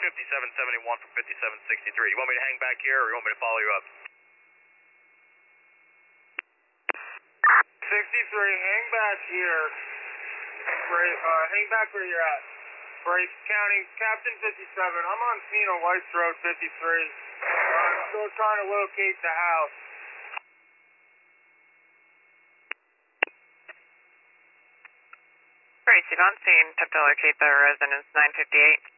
5771 for 5763. You want me to hang back here or you want me to follow you up? 63, hang back here. Hang back where you're at. Brace County, Captain 57. I'm on Pino Weiss Road 53. I'm still trying to locate the house. Brace, you've on scene. Attempt to locate the residence 958.